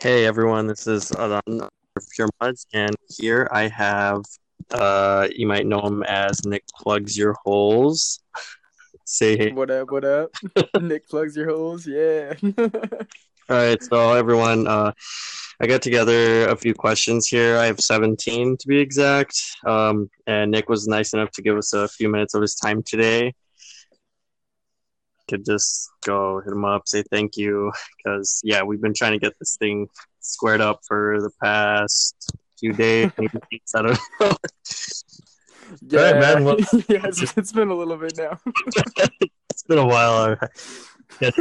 Hey everyone, this is Adan of Pure Muds, and here I have, you might know him as Nick Plugs Your Holes. Say hey. What up? What up? Nick plugs your holes. Yeah. All right, so everyone, I got together a few questions here. I have 17 to be exact, and Nick was nice enough to give us a few minutes of his time today. Could just go hit him up, say thank you, because yeah, we've been trying to get this thing squared up for the past few days, maybe weeks. I don't know. All right, Yeah. man. Well, Yeah. It's been a little bit now. it's been a while. All right. Yeah,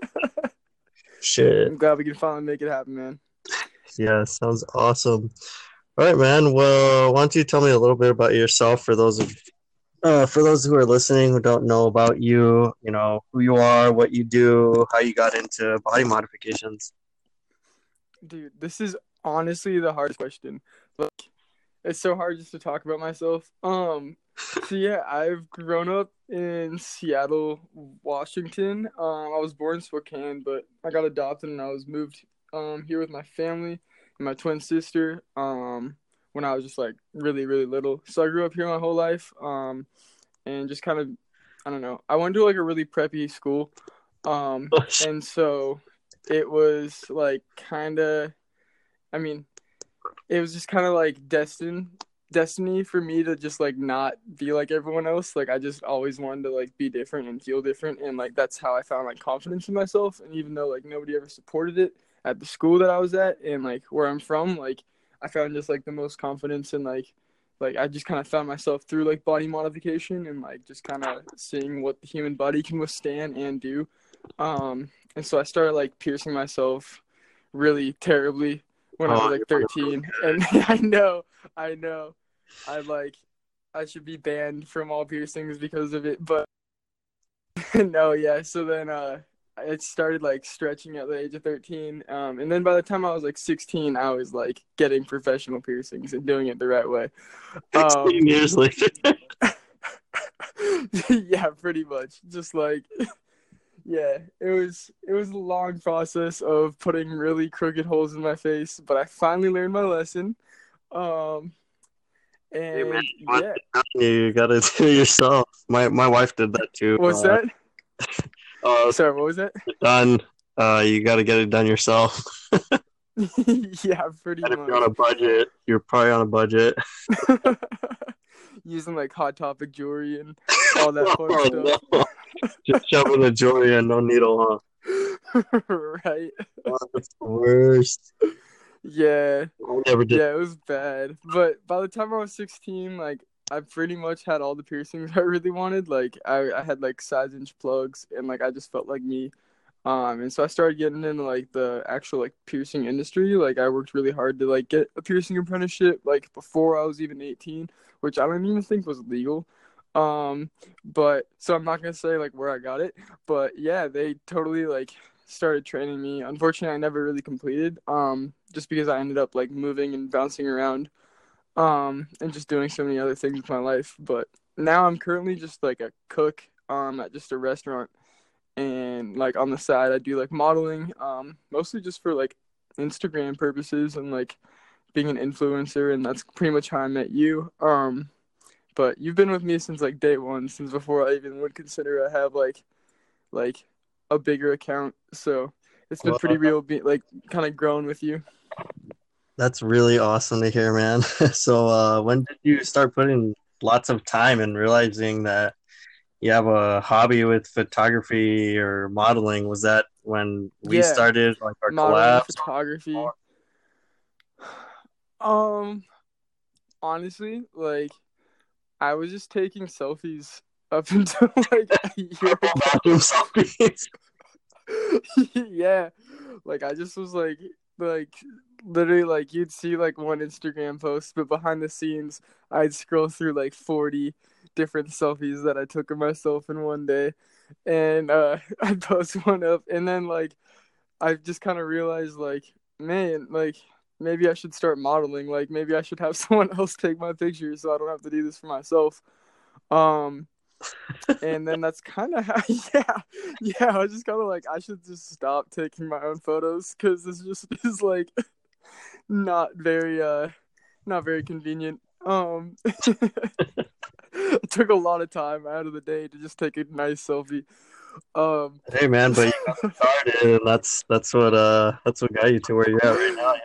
shit. I'm glad we can finally make it happen, man. Yeah, sounds awesome. All right, man. Well, why don't you tell me a little bit about yourself for those who are listening who don't know about you, who you are, what you do, how you got into body modifications. Dude, this is honestly the hardest question. Like, it's so hard just to talk about myself. So yeah, I've grown up in Seattle, Washington. I was born in Spokane, but I got adopted and I was moved here with my family and my twin sister when I was just like really, really little. So I grew up here my whole life. And just kind of, I don't know. I went to like a really preppy school. And so it was like kind of, I mean, it was just kind of like destiny for me to just like not be like everyone else. Like I just always wanted to like be different and feel different, and like that's how I found like confidence in myself. And even though like nobody ever supported it at the school that I was at and like where I'm from, like I found just like the most confidence in like I just kind of found myself through like body modification and like just kind of seeing what the human body can withstand and do. And so I started like piercing myself really terribly when I Oh, was like 13. And I know, I like, I should be banned from all piercings because of it. But no, yeah. So then, I started like stretching at the age of 13. And then by the time I was like 16, I was like getting professional piercings and doing it the right way. 16 Um, years later. yeah, pretty much. Just like, yeah, it was a long process of putting really crooked holes in my face, but I finally learned my lesson. Um, Hey man, and once yeah, you're done, you gotta do it yourself. My wife did that too. what's that? Uh, Sorry, what was that? you're done. You gotta get it done yourself. Yeah, pretty And if you're on a much. budget, you're probably on a budget. Using like Hot Topic jewelry and all that fun Oh stuff. no! Just shoving the jewelry and no needle, Right. huh? Oh, that's the worst. Yeah. I never did. Yeah, it was bad. But by the time I was 16, like I pretty much had all the piercings I really wanted. Like I had like size inch plugs and like I just felt like me. And so I started getting into like the actual like piercing industry. Like I worked really hard to like get a piercing apprenticeship like before I was even 18, which I don't even think was legal. But so I'm not gonna say like where I got it, but yeah, they totally like started training me. Unfortunately, I never really completed, just because I ended up like moving and bouncing around, and just doing so many other things with my life. But now I'm currently just like a cook, at just a restaurant, and like on the side I do like modeling, mostly just for like Instagram purposes and like being an influencer, and that's pretty much how I met you. But you've been with me since like day one, since before I even would consider I have like a bigger account. So it's been pretty Well, real, like kind of growing with you. that's really awesome to hear, man. So, when did you start putting lots of time and realizing that you have a hobby with photography or modeling? Was that when we Yeah, started, like our modeling, collabs? photography. Um, Honestly, like I was just taking selfies up until like a year Bathroom selfies. yeah, like I just was like literally like you'd see like one Instagram post, but behind the scenes I'd scroll through like 40 different selfies that I took of myself in one day, and I'd post one up, and then like I just kind of realized like, man, like maybe I should start modeling, like maybe I should have someone else take my pictures so I don't have to do this for myself. um And then that's kind of how, yeah, yeah. I was just kind of like, I should just stop taking my own photos because this just is like not very, not very convenient. It took a lot of time out of the day to just take a nice selfie. Um, Hey man, but you got started, and that's what got you to where you're at right now.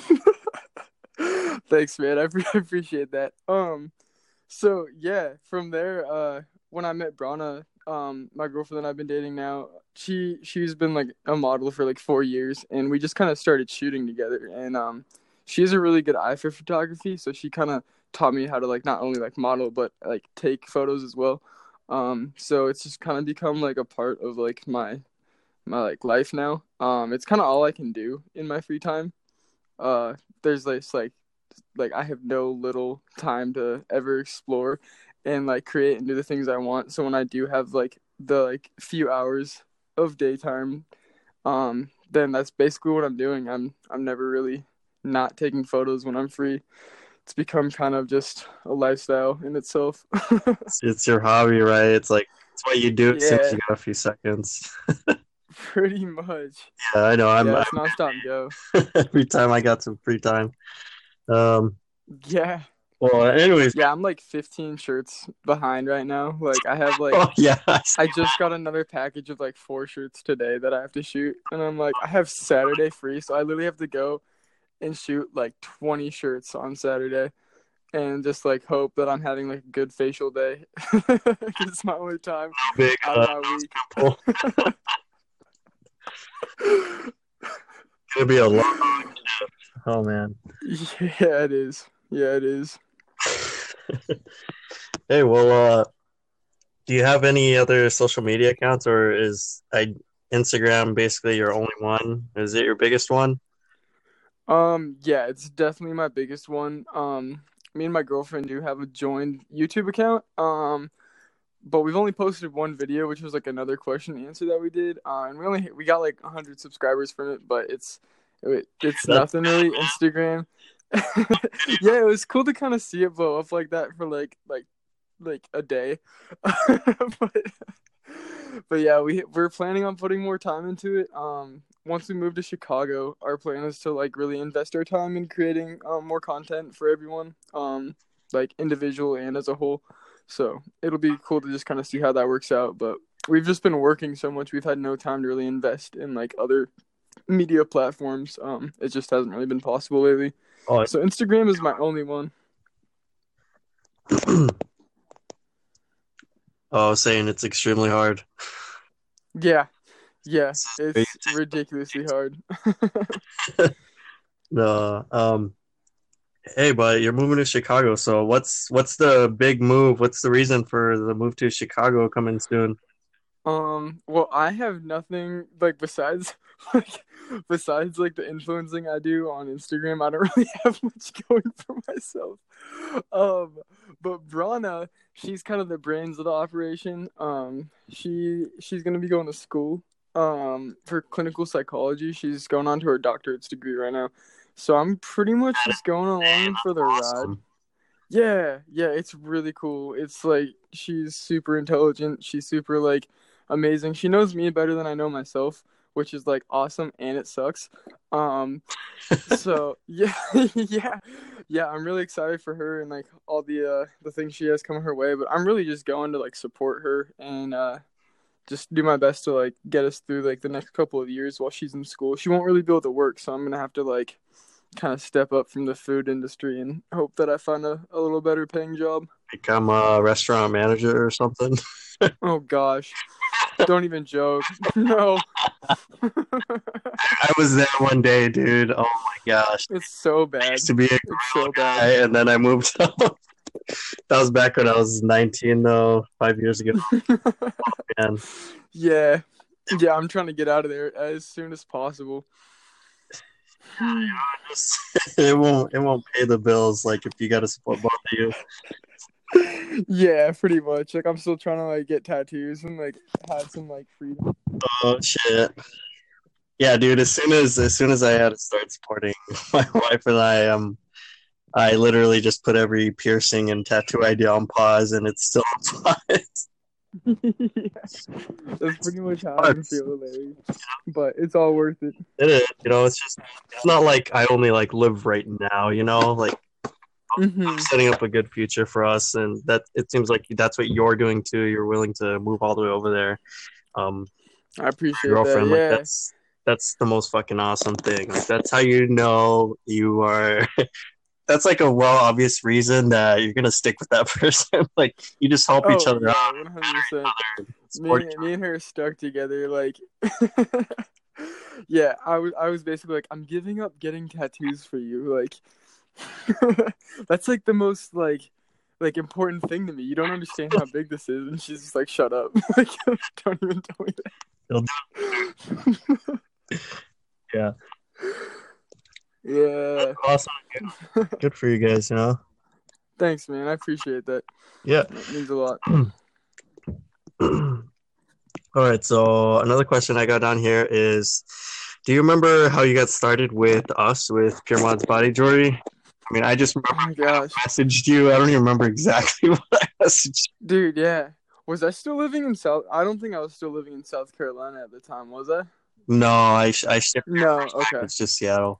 Thanks, man. I appreciate that. So yeah, from there, when I met Brana, my girlfriend that I've been dating now, she's been like a model for like 4 years, and we just kind of started shooting together. And she has a really good eye for photography, so she kind of taught me how to like not only like model but like take photos as well. So it's just kind of become like a part of like my like life now. It's kind of all I can do in my free time. There's this like I have no little time to ever explore and like create and do the things I want. So when I do have like the like few hours of daytime, then that's basically what I'm doing. I'm never really not taking photos when I'm free. It's become kind of just a lifestyle in itself. It's your hobby, right? It's like it's what you do as soon as Yeah, you got a few seconds. pretty much. Yeah, I know. Yeah, it's nonstop go. Every time I got some free time. Um, Yeah. well, anyways, Yeah, I'm like 15 shirts behind right now. Like I have like oh yeah, I just got another package of like 4 shirts today that I have to shoot, and I'm like I have Saturday free, so I literally have to go and shoot like 20 shirts on Saturday and just like hope that I'm having like a good facial day. It's my only time big out of my week. pimple. Gonna be a long. Oh man. Yeah, it is. Yeah, it is. Hey, well, do you have any other social media accounts, or is Instagram basically your only one? Is it your biggest one? Yeah, it's definitely my biggest one. Me and my girlfriend do have a joined YouTube account. But we've only posted one video, which was like another question and answer that we did. And we got like 100 subscribers from it, but it's That's nothing really Instagram. Yeah, it was cool to kind of see it blow up like that for like a day. but but yeah, we're planning on putting more time into it. Once we move to Chicago, our plan is to like really invest our time in creating more content for everyone, like individual and as a whole. So it'll be cool to just kind of see how that works out. But we've just been working so much, we've had no time to really invest in like other media platforms. It just hasn't really been possible lately. oh, So Instagram is my only one. oh, saying it's extremely hard. Yeah, yeah, it's ridiculously hard. No, hey, but you're moving to Chicago, so what's the big move? What's the reason for the move to Chicago coming soon? Well, I have nothing like like besides like the influencing I do on Instagram. I don't really have much going for myself. Um, but Brana, she's kind of the brains of the operation. She's gonna be going to school for clinical psychology. She's going on to her doctorate's degree right now. So I'm pretty much just going along for the ride. Awesome. Yeah, yeah, it's really cool. It's like she's super intelligent. She's super like amazing. She knows me better than I know myself, which is like awesome and it sucks. So yeah, yeah, yeah. I'm really excited for her and like all the things she has coming her way. But I'm really just going to like support her and just do my best to like get us through like the next couple of years while she's in school. She won't really be able to work, so I'm gonna have to like kind of step up from the food industry and hope that I find a little better paying job. Become a restaurant manager or something. Oh gosh, don't even joke. No. I was there one day, dude. Oh my gosh. It's so I bad. used to be a It's so guy, bad. and then I moved out. That was back when I was 19, though, 5 years ago. Man, Yeah. Yeah, I'm trying to get out of there as soon as possible. it won't pay the bills like if you got to support both of you. Yeah, pretty much. Like I'm still trying to like get tattoos and like have some like freedom. Oh shit. Yeah, dude. As soon as I had to start supporting my wife and I literally just put every piercing and tattoo idea on pause, and it's still on pause. Yeah, that's pretty much how I But feel, Larry. But it's all worth it. it is, it's just it's not like I only like live right now, like I'm Hmm. setting up a good future for us, and that it seems like that's what you're doing too. You're willing to move all the way over there. Um, I your appreciate that. girlfriend, like Yeah. that's the most fucking awesome thing. Like that's how you know you are. That's like a well obvious reason that you're gonna stick with that person. Like you just help each Oh other out, yeah, 100%. and support each Me and her stuck together. Like, yeah, I was basically like, I'm giving up getting tattoos for you. Like, that's like the most like important thing to me. You don't understand how big this is, and she's just like, shut up. Like, don't even tell me other. that. Yeah, that's Yeah. awesome. Good for you guys. Thanks, man. I appreciate that. Yeah. That means a lot. All right, so another question I got down here is, do you remember how you got started with us with Pure Mods Body Jewelry? I mean, I just remember Oh my I kind of gosh. messaged you. I don't even remember exactly what I messaged. Dude, yeah. Was I still living in South? I don't think I was still living in South Carolina at the time, was I? No, I shipped No, first time. okay. It's just Seattle.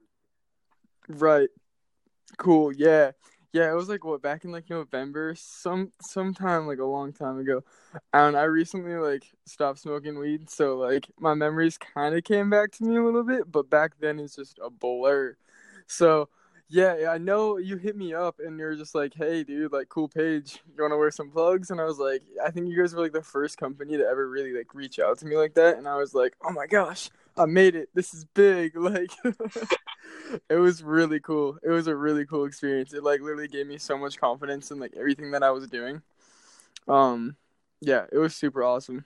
Right. Cool. Yeah. Yeah, it was like what, back in like November, sometime like a long time ago. And I recently like stopped smoking weed, so like my memories kind of came back to me a little bit, but back then it's just a blur. So, yeah, I know you hit me up and you're just like, "Hey, dude, like cool page. You want to wear some plugs?" And I was like, I think you guys were like the first company to ever really like reach out to me like that, and I was like, "Oh my gosh, I made it. This is big." Like it was really cool. It was a really cool experience. It like literally gave me so much confidence in like everything that I was doing. Um yeah, it was super awesome.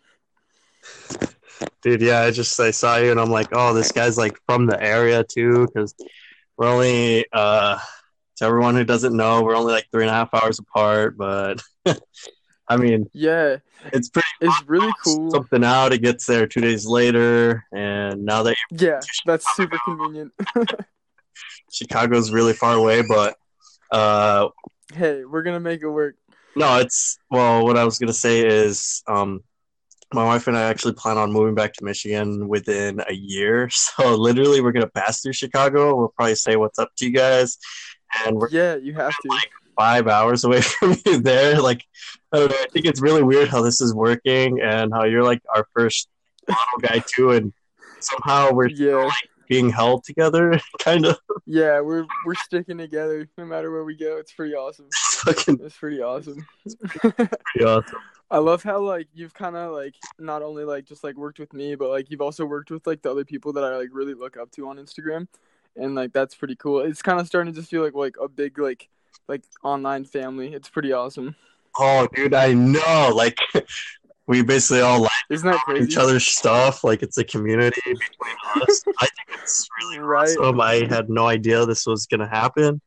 Dude, yeah, I saw you and I'm like, oh, this guy's like from the area too, because we're only to everyone who doesn't know, we're only like 3.5 hours apart, but I mean, Yeah, it's pretty it's really much cool. something out. It gets there 2 days later, and now that Yeah, that's super convenient. Chicago's really far away, but uh, Hey, we're gonna make it work. no, it's well. What I was gonna say is, my wife and I actually plan on moving back to Michigan within a year. So literally, we're gonna pass through Chicago. We'll probably say what's up to you guys, and we're Yeah, you have to. like 5 hours away from you there. Like, I don't know. I think it's really weird how this is working and how you're like our first model guy too, and somehow we're Yeah. being held together, kind of. Yeah, we're sticking together no matter where we go. It's pretty awesome. Fucking It's pretty awesome. pretty awesome. I love how like you've kind of like not only like just like worked with me, but like you've also worked with like the other people that I like really look up to on Instagram, and like that's pretty cool. It's kind of starting to just feel like a big like online family. It's pretty awesome. Oh, dude, I know. Like, we basically all like Isn't that each crazy? other's stuff. Like, it's a community between us. I think it's really Right. awesome. I had no idea this was gonna happen.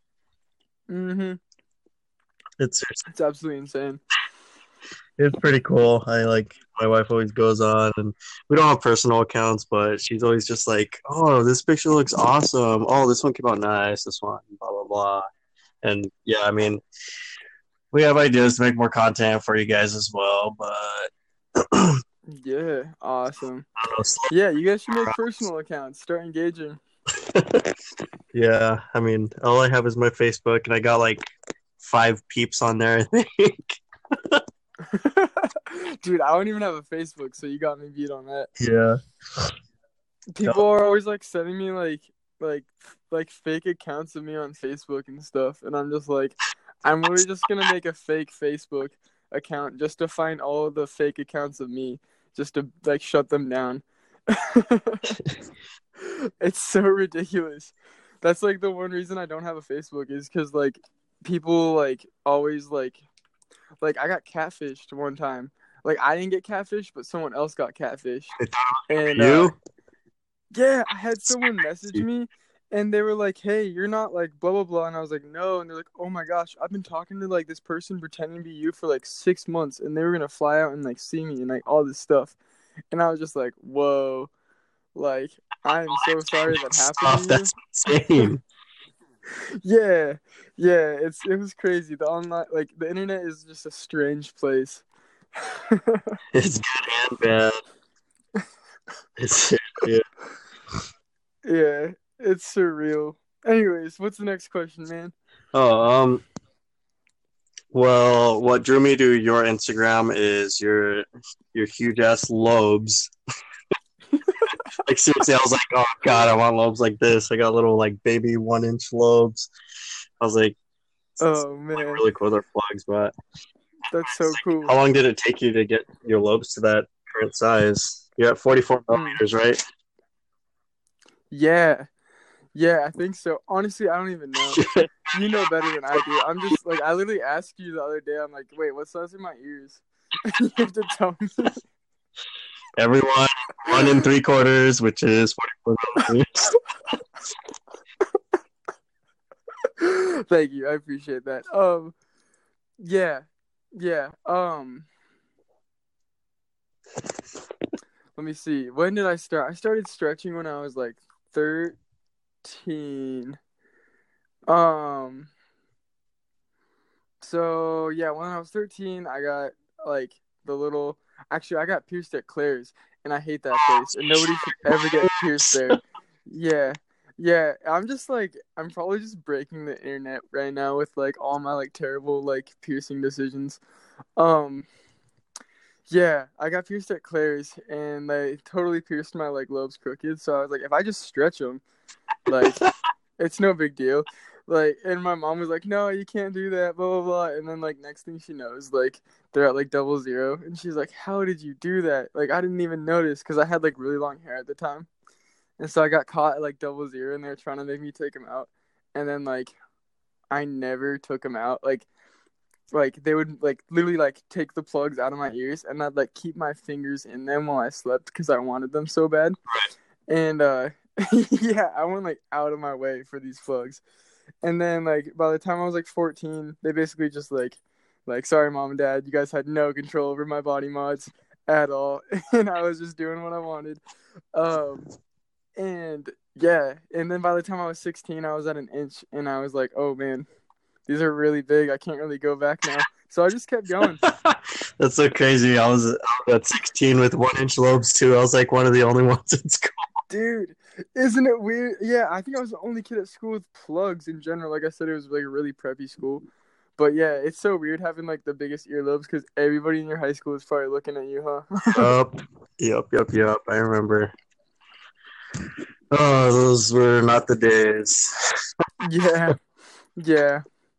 Mhm. It's It's absolutely insane. it's pretty cool. I like my wife always goes on, and we don't have personal accounts, but she's always just like, "Oh, this picture looks awesome. Oh, this one came out nice. This one, blah blah blah." And yeah, I mean, we have ideas to make more content for you guys as well, but Yeah. Awesome. I don't know. Yeah, you guys should make personal accounts. Start engaging. Yeah, I mean, all I have is my Facebook, and I got like 5 peeps on there, I think. Dude, I don't even have a Facebook, so you got me beat on that. Yeah. People are always like sending me like like fake accounts of me on Facebook and stuff, and I'm just like, I'm literally just gonna make a fake Facebook account just to find all the fake accounts of me, just to like shut them down. It's so ridiculous. That's like the one reason I don't have a Facebook is because like people like always like I got catfished one time. Like I didn't get catfished, but someone else got catfished. And You? yeah, I had someone message me and they were like, "Hey, you're not like blah blah blah." And I was like, "No." And they're like, "Oh my gosh, I've been talking to like this person pretending to be you for like 6 months and they were gonna fly out and like see me and like all this stuff." And I was just like, "Whoa." Like, I am so sorry that happened to you. That's insane. Yeah, yeah, it was crazy. The online, like the internet is just a strange place. It's good and bad. It's yeah. Yeah, it's surreal. Anyways, what's the next question, man? Oh, well, what drew me to your Instagram is your huge ass lobes. Like seriously, I was like, oh god, I want lobes like this. I got little like baby 1 inch lobes. I was like, it's Oh like man, really cool with their plugs, but that's so cool. how long did it take you to get your lobes to that current size? You're at 44 Mm. millimeters, right? Yeah, yeah, I think so. Honestly, I don't even know. You know better than I do. I'm just like I literally asked you the other day. I'm like, wait, what size are my ears? You have to tell me. Everyone, 1 3/4, which is 44 millimeters. Thank you. I appreciate that. Yeah, yeah. Let me see. When did I start? I started stretching when I was like 13. Um, so yeah, when I was 13, I got like the little. Actually, I got pierced at Claire's, and I hate that place, and nobody should ever get pierced there. Yeah, yeah. I'm just like, I'm probably just breaking the internet right now with like all my like terrible like piercing decisions. Um, yeah, I got pierced at Claire's, and they totally pierced my like lobes crooked. So I was like, if I just stretch them, like, it's no big deal. Like, and my mom was like, no, you can't do that, blah blah blah. And then like next thing she knows, like they're at like 00, and she's like, how did you do that? Like I didn't even notice because I had like really long hair at the time, and so I got caught at like 00, and they were trying to make me take them out, and then like I never took them out. Like they would like literally like take the plugs out of my ears, and I'd like keep my fingers in them while I slept because I wanted them so bad. And yeah, I went like out of my way for these plugs. And then like by the time I was like 14, they basically just like sorry mom and dad, you guys had no control over my body mods at all. And I was just doing what I wanted. Um and yeah, and then by the time I was 16, I was at an inch, and I was like, oh man, these are really big. I can't really go back now. So I just kept going. That's so crazy. I was at 16 with 1 inch lobes too. I was like one of the only ones in school. Dude, isn't it weird? Yeah, I think I was the only kid at school with plugs in general. Like I said, it was like a really preppy school. But yeah, it's so weird having like the biggest earlobes because everybody in your high school is probably looking at you, huh? Yup, yup. I remember. Oh, those were not the days. Yeah, yeah.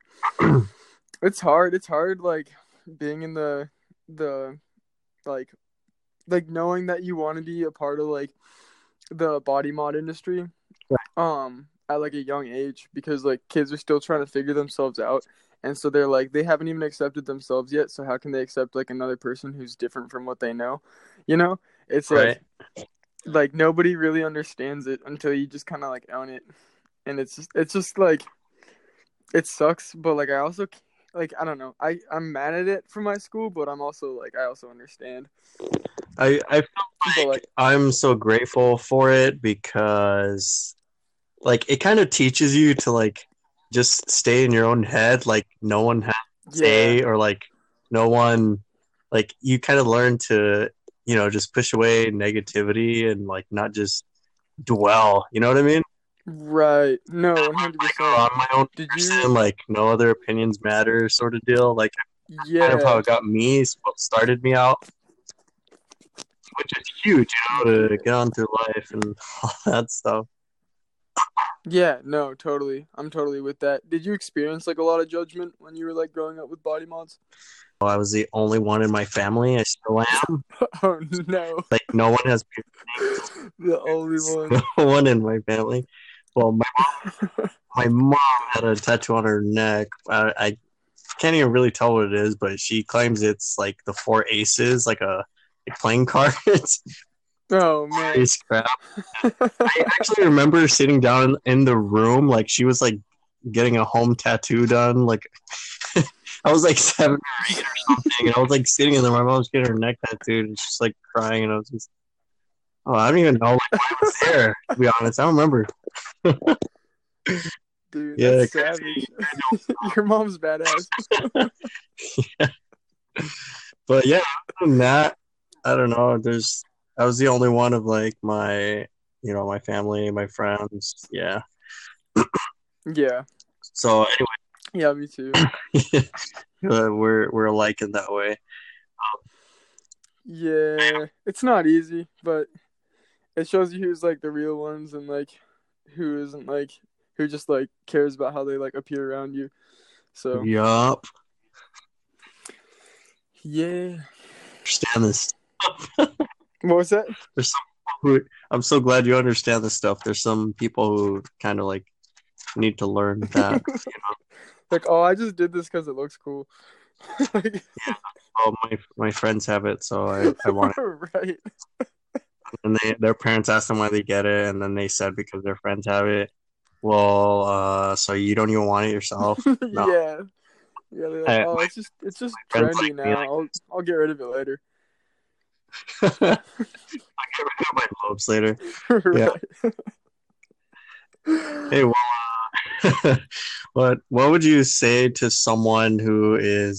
It's hard. It's hard, like being in the like knowing that you want to be a part of like the body mod industry at like a young age, because like kids are still trying to figure themselves out, and so they're like they haven't even accepted themselves yet, so how can they accept like another person who's different from what they know, you know? It's Right. like nobody really understands it until you just kind of like own it, and it's just like it sucks, but like I also like I don't know, I'm mad at it for my school, but I'm also like I also understand. I feel But like like I'm so grateful for it because like it kind of teaches you to like just stay in your own head. Like no one has to yeah, say, or like no one, like you kind of learn to, just push away negativity and like not just dwell. You know what I mean? right, no, Like 100%. I'm my own Did you? person, like no other opinions matter sort of deal. Like kind of how Yeah. it got me, what started me out, which is huge, to get on through life and all that stuff. Yeah, no, totally. I'm totally with that. Did you experience like a lot of judgment when you were like growing up with body mods? I was the only one in my family. I still am. Oh no. Like no one has The only no one. one in my family. Well, my mom had a tattoo on her neck. I can't even really tell what it is, but she claims it's like the four aces, like playing cards. Oh man. Serious crap. I actually remember sitting down in the room, like she was like getting a home tattoo done. Like I was like 7 or 8 or something, and I was like sitting in there. My mom's getting her neck tattooed, and she's like crying, and I was just, oh, I don't even know like why I was there. To be honest, I don't remember. Dude, that's Yeah, savage. Your mom's badass. but yeah, than that, I don't know. I was the only one of like my family, my friends. Yeah. Yeah. So Yeah, me too. anyway, we're alike in that way. Yeah, it's not easy, but it shows you who's like the real ones and like who isn't like who just like cares about how they like appear around you. So Yup. yeah. Understand this. What was that? There's some people who I'm so glad you understand this stuff. There's some people who kind of like need to learn that. Like, oh, I just did this because it looks cool. Like, Oh, my friends have it, so I want it. right. And their parents asked them why they get it, and then they said because their friends have it. Well, so you don't even want it yourself? No, Yeah. Yeah, they're like, oh, my it's just friends trendy like me. now. I'll get rid of it later. Like, I get rid of my lobes later. Yeah. Right. Hey, well, what would you say to someone who is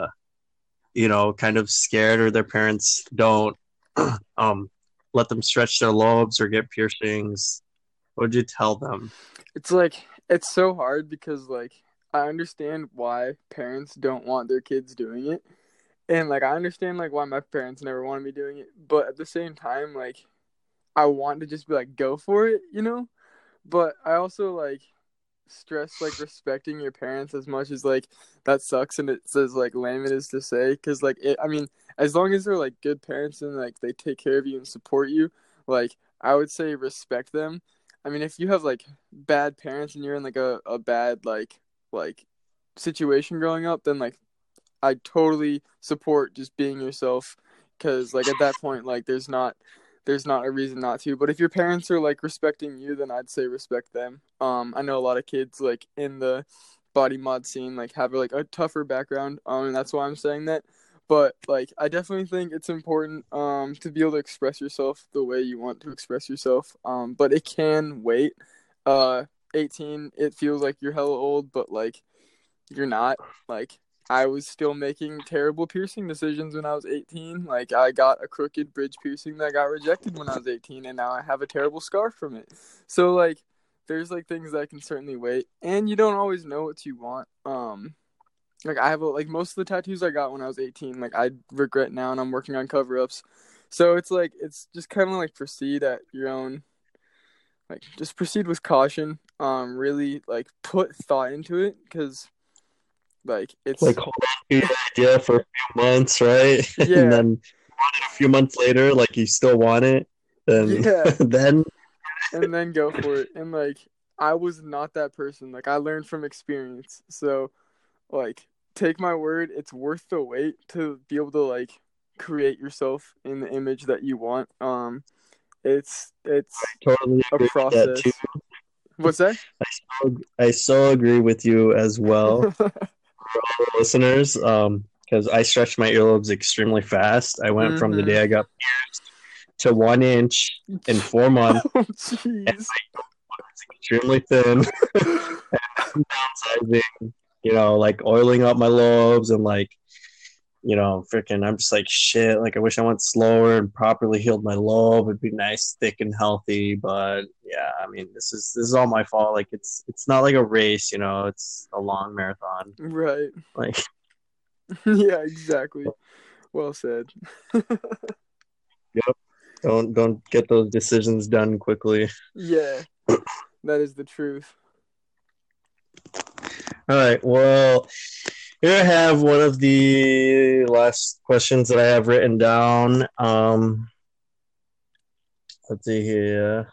kind of scared or their parents don't um let them stretch their lobes or get piercings? What would you tell them? It's like it's so hard because like I understand why parents don't want their kids doing it. And like I understand like why my parents never wanted me doing it, but at the same time like I want to just be like go for it, you know? But I also like stress like respecting your parents as much as like that sucks and it's as like lame it is to say because like I mean as long as they're like good parents and like they take care of you and support you, like I would say respect them. I mean if you have like bad parents and you're in like a bad like situation growing up, then like I totally support just being yourself because like at that point like there's not a reason not to. But if your parents are like respecting you, then I'd say respect them. I know a lot of kids like in the body mod scene like have like a tougher background. And that's why I'm saying that. But like I definitely think it's important to be able to express yourself the way you want to express yourself. But it can wait. 18, it feels like you're hella old, but like you're not. Like I was still making terrible piercing decisions when I was 18. Like I got a crooked bridge piercing that got rejected when I was 18 and now I have a terrible scar from it. So like there's like things that can certainly wait and you don't always know what you want. Like I have like most of the tattoos I got when I was 18 like I regret now and I'm working on cover-ups. So it's like it's just kind of like proceed at your own like just proceed with caution. Really like put thought into it cuz like Like it's hold on to your idea for a few months, right? And yeah, then a few months later, like you still want it, then yeah, then and then go for it. And like I was not that person. Like I learned from experience. So like take my word, it's worth the wait to be able to like create yourself in the image that you want. It's totally a agree with that too. process. What's that? I so agree with you as well, listeners. Because I stretched my earlobes extremely fast. I went from the Mm-hmm. day I got to 1 inch in 4 months, Oh and jeez. it's extremely thin. Downsizing, like oiling up my lobes and like freaking, I'm just like shit. Like I wish I went slower and properly healed my lobe. It'd be nice, thick and healthy. But yeah, I mean, this is all my fault. Like it's not like a race, it's a long marathon. Right. Like Yeah, exactly. Well said. yep, don't get those decisions done quickly. Yeah, that is the truth. All right, well, here I have one of the last questions that I have written down. Let's see here.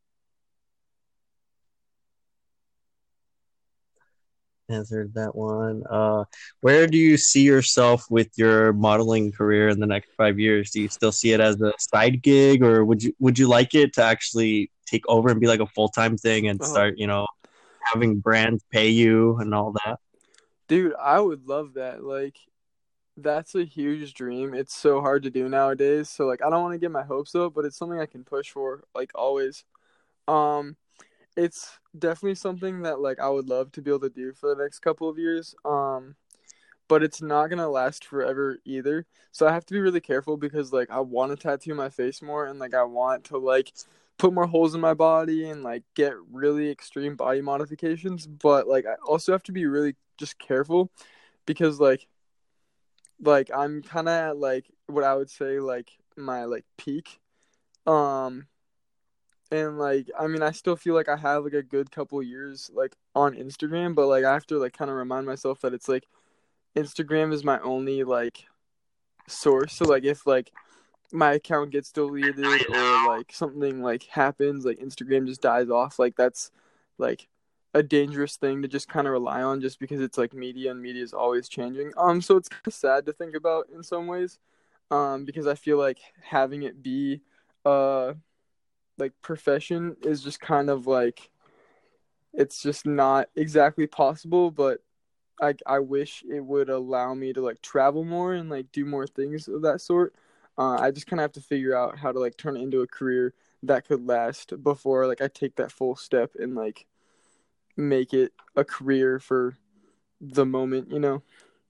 Answered that one. Where do you see yourself with your modeling career in the next 5 years? Do you still see it as a side gig, or would you like it to actually take over and be like a full-time thing and Oh, start, having brands pay you and all that? dude, I would love that. Like, that's a huge dream. It's so hard to do nowadays. So, like, I don't want to get my hopes up, but it's something I can push for, like, always. Um, it's definitely something that, like, I would love to be able to do for the next couple of years. but it's not gonna last forever either. So I have to be really careful because like I want to tattoo my face more and like I want to like put more holes in my body and like get really extreme body modifications, but like I also have to be really just careful because like I'm kind of at like what I would say like my like peak. Um and like I mean I still feel like I have like a good couple years like on Instagram, but like I have to like kind of remind myself that it's like Instagram is my only like source. So like if like my account gets deleted or like something like happens, like Instagram just dies off, like that's like a dangerous thing to just kind of rely on just because it's like media and media is always changing. So it's kind of sad to think about in some ways. Because I feel like having it be like profession is just kind of like it's just not exactly possible, but I wish it would allow me to like travel more and like do more things of that sort. I just kind of have to figure out how to like turn it into a career that could last before like I take that full step and like make it a career for the moment, you know?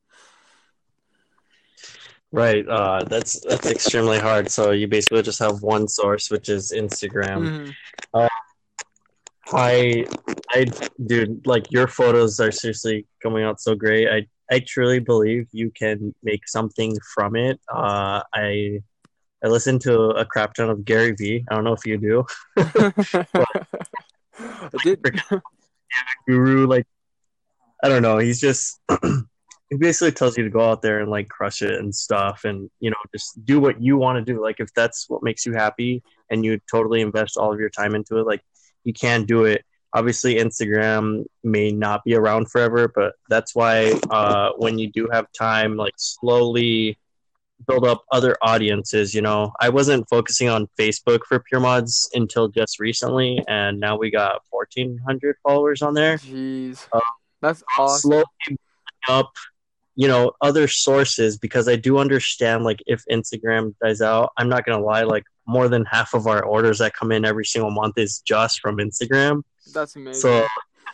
Right. That's extremely hard. So you basically just have one source, which is Instagram. Mm-hmm. Uh, I, I, dude, like your photos are seriously coming out so great. I truly believe you can make something from it. I listen to a crap ton of Gary Vee. I don't know if you do, but I did. guru, like I don't know. He's just he basically tells you to go out there and like crush it and stuff, and just do what you want to do. Like if that's what makes you happy, and you totally invest all of your time into it, like you can do it. Obviously, Instagram may not be around forever, but that's why when you do have time, like slowly build up other audiences. I wasn't focusing on Facebook for Pure Mods until just recently, and now we got 1,400 followers on there. Jeez. Uh, That's Slowly awesome. up, other sources, because I do understand, like, if Instagram dies out, I'm not gonna lie, like, more than half of our orders that come in every single month is just from Instagram. That's So amazing.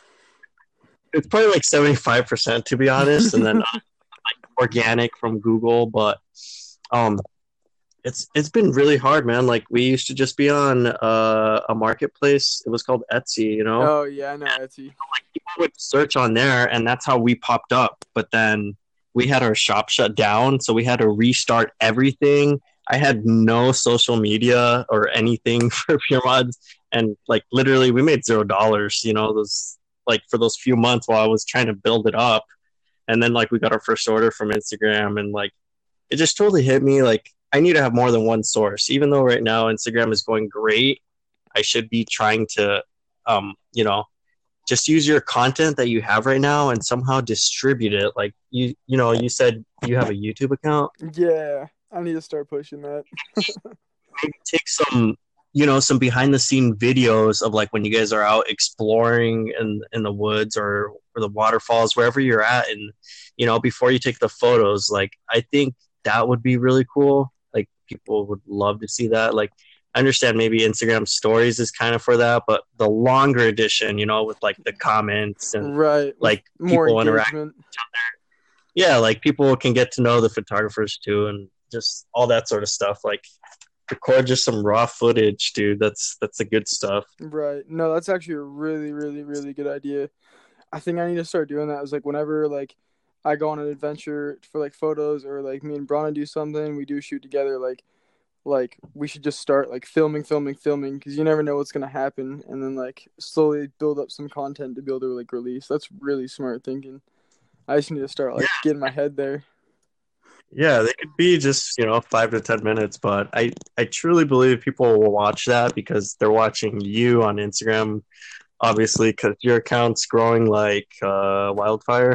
it's probably like 75%, to be honest, and then organic from Google. But um it's been really hard, man. Like, we used to just be on a marketplace. It was called Etsy, Oh yeah, I know Etsy. people would search on there, and that's how we popped up. But then we had our shop shut down, so we had to restart everything. I had no social media or anything for Pure Mods, and like literally, we made $0. Those, like, for those few months while I was trying to build it up, and then like we got our first order from Instagram, and like it just totally hit me. Like, I need to have more than one source, even though right now Instagram is going great. I should be trying to, um, you know, just use your content that you have right now and somehow distribute it. Like, you said you have a YouTube account. Yeah, I need to start pushing that. Maybe take some behind the scene videos of like when you guys are out exploring in the woods or the waterfalls, wherever you're at, and before you take the photos. Like, I think that would be really cool. Like, people would love to see that. Like, I understand maybe Instagram stories is kind of for that, but the longer edition, with like the comments and Right, with like more people interact. engagement. Yeah, like people can get to know the photographers too, and just all that sort of stuff. Like, record just some raw footage, dude. That's the good stuff. Right. No, that's actually a really, really, really good idea. I think I need to start doing that. It's like whenever like I go on an adventure for like photos or like me and Brana do something, we do shoot together. Like we should just start like filming because you never know what's gonna happen, and then like slowly build up some content to be able to like release. That's really smart thinking. I just need to start like getting my head there. Yeah, they could be just 5 to 10 minutes, but I truly believe people will watch that because they're watching you on Instagram, obviously, because your account's growing like wildfire.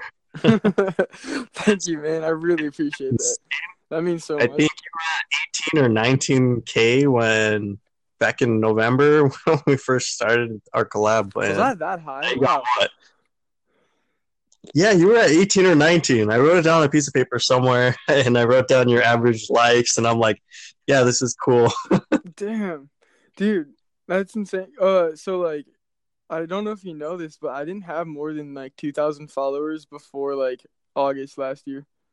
Thank you, man. I really appreciate that. That means so I much. think you were at 18 or 19K when back in November when we first started our collab, Was and I that high? you got Wow. what? Yeah, you were at 18 or 19. I wrote it down on a piece of paper somewhere, and I wrote down your average likes, and I'm like, yeah, this is cool. Damn. Dude, that's insane. So like I don't know if you know this, but I didn't have more than like 2,000 followers before like August last year.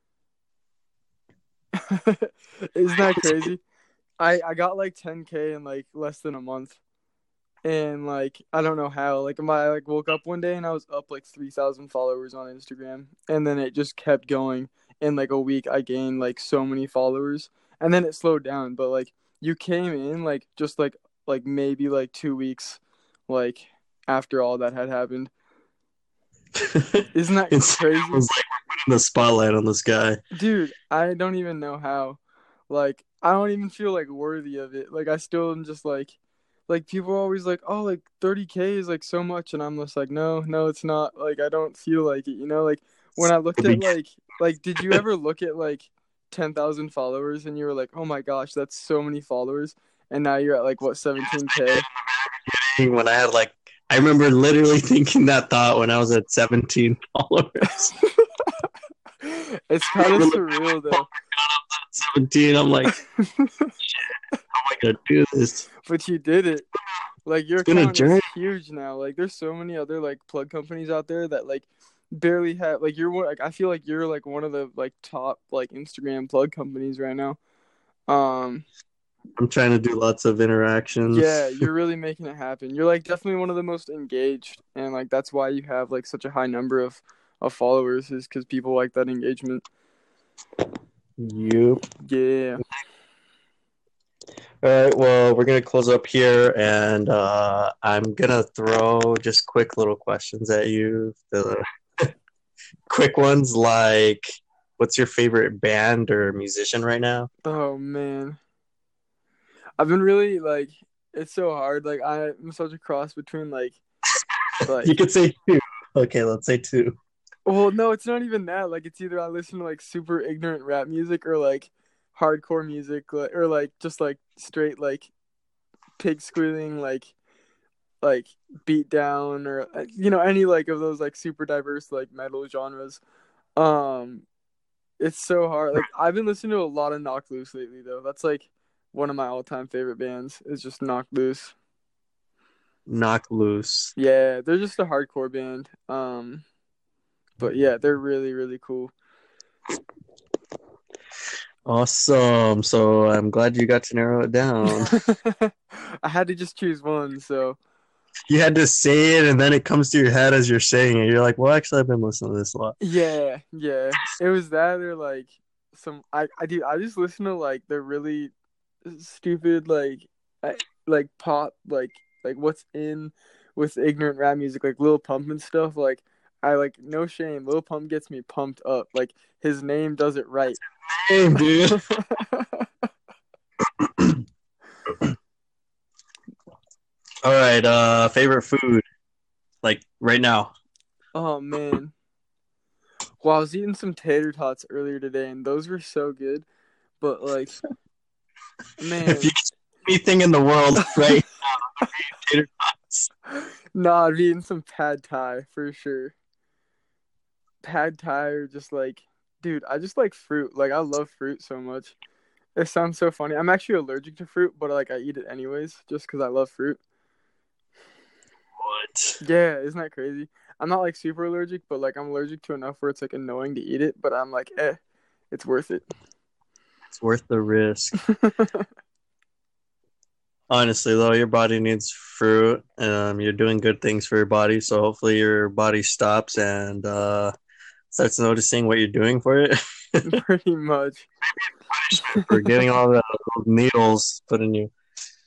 Isn't that crazy? I got like 10K in like less than a month. And like I don't know how. Like I like woke up one day and I was up like 3,000 followers on Instagram, and then it just kept going. In like a week, I gained like so many followers, and then it slowed down. But like you came in like just like maybe like 2 weeks, like after all that had happened. Isn't that Instagram crazy? was like we're putting the spotlight on this guy. Dude, I don't even know how. Like, I don't even feel like worthy of it. Like, I still am just like people are always like, oh, like 30K is like so much, and I'm just like, no, no, it's not. Like, I don't feel like it. You know, like when I The looked at like, did you ever look at like 10,000 followers and you were like, oh my gosh, that's so many followers, and now you're at like what 17K? beginning when I had like, I remember literally thinking that thought when I was at 17 followers. It's kind of surreal though. 17, I'm like, how am I gonna do this? But you did it. Like your It's been a account is journey. huge now. Like there's so many other like plug companies out there that like barely have like you're one like I feel like you're like one of the like top like Instagram plug companies right now. Um I'm trying to do lots of interactions. yeah, you're really making it happen. You're like definitely one of the most engaged, and like that's why you have like such a high number of followers is because people like that engagement. You. Yeah. All right, well, we're gonna close up here, and I'm gonna throw just quick little questions at you. The quick ones like, what's your favorite band or musician right now? Oh man. I've been really like it's so hard. Like I'm such a cross between You like could say two. Okay, let's say two. well, no, it's not even that. Like, it's either I listen to like super ignorant rap music or like hardcore music, or like just like straight like pig squealing, like beat down, or any like of those like super diverse like metal genres. Um, it's so hard. Like I've been listening to a lot of Knocked Loose lately, though. That's like one of my all-time favorite bands. Is just Knocked Loose. Knock loose. Yeah, they're just a hardcore band. But yeah, they're really really cool. Awesome. So I'm glad you got to narrow it down. I had to just choose one, so You had to say it, and then it comes to your head as you're saying it. You're like, well, actually, I've been listening to this a lot. yeah, yeah. It was that or like some I just listen to like the really stupid like pop like what's in with ignorant rap music like Lil Pump and stuff. Like I like no shame. Lil Pump gets me pumped up. Like his name does it right. Hey, dude. All right. Favorite food, like right now. Oh man. Well, I was eating some tater tots earlier today and those were so good. But like If you man, could eat anything in the world right now, tater tots. nah, I've eaten some pad thai for sure. Pad thai or just like, dude, I just like fruit. Like, I love fruit so much. It sounds so funny. I'm actually allergic to fruit, but like, I eat it anyways just because I love fruit. What? Yeah, isn't that crazy? I'm not like super allergic, but like, I'm allergic to enough where it's like annoying to eat it, but I'm like, it's worth it. It's worth the risk. Honestly, though, your body needs fruit. You're doing good things for your body, so hopefully your body stops and starts noticing what you're doing for it. Pretty much. For getting all the needles put in you.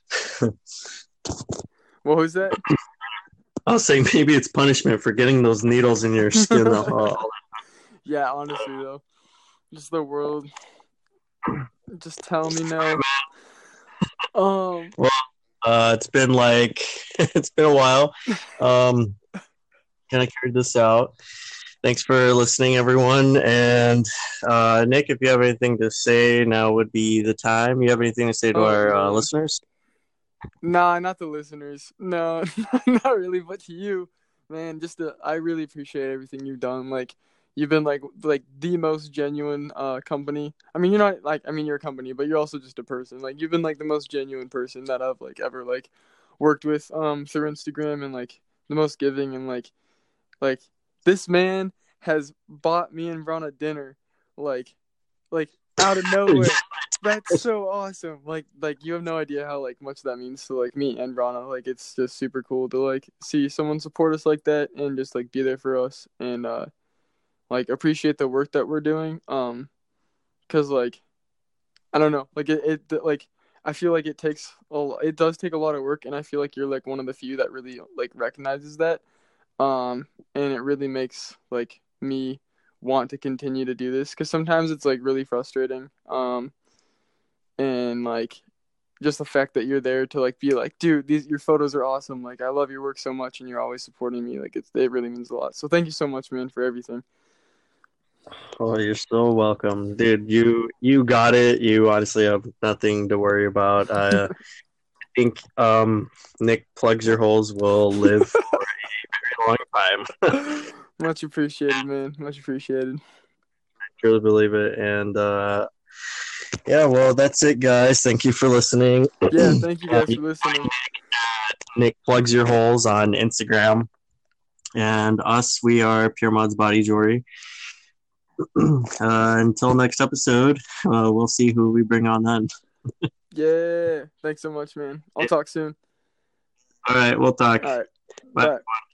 What was that? I was saying maybe it's punishment for getting those needles in your skin. Yeah, honestly though, just the world just telling me no. Um, Well, it's been like it's been a while. Kind of carried this out. Thanks for listening, everyone. And Nick, if you have anything to say, now would be the time. You have anything to say to oh our man. listeners? Nah, not the listeners. No, not really, but to you, man. I really appreciate everything you've done. Like, you've been like the most genuine company. I mean, you're not like I mean you're a company, but you're also just a person. Like, you've been like the most genuine person that I've like ever like worked with through Instagram, and like the most giving, and like this man has bought me and Brana dinner like like out of nowhere. That's so awesome. Like you have no idea how like much that means to like me and Rana. Like it's just super cool to like see someone support us like that and just like be there for us and like appreciate the work that we're doing. Cause like I don't know, like it like I feel like it does take a lot of work, and I feel like you're like one of the few that really like recognizes that. And it really makes like me want to continue to do this because sometimes it's like really frustrating. And like just the fact that you're there to like be like, dude, your photos are awesome. Like I love your work so much, and you're always supporting me. Like it really means a lot. So thank you so much, man, for everything. Oh, you're so welcome, dude. You got it. You honestly have nothing to worry about. I think Nick plugs your holes will live for a long time. Much appreciated, man. Much appreciated. Truly believe it. And yeah, well, that's it, guys. Thank you for listening. Yeah, thank you guys for listening. Nick plugs your holes on Instagram, and us, we are Pure Mods Body Jewelry. Until next episode, we'll see who we bring on then. Yeah, thanks so much, man. I'll talk soon. All right, we'll talk. All right, Bye. bye.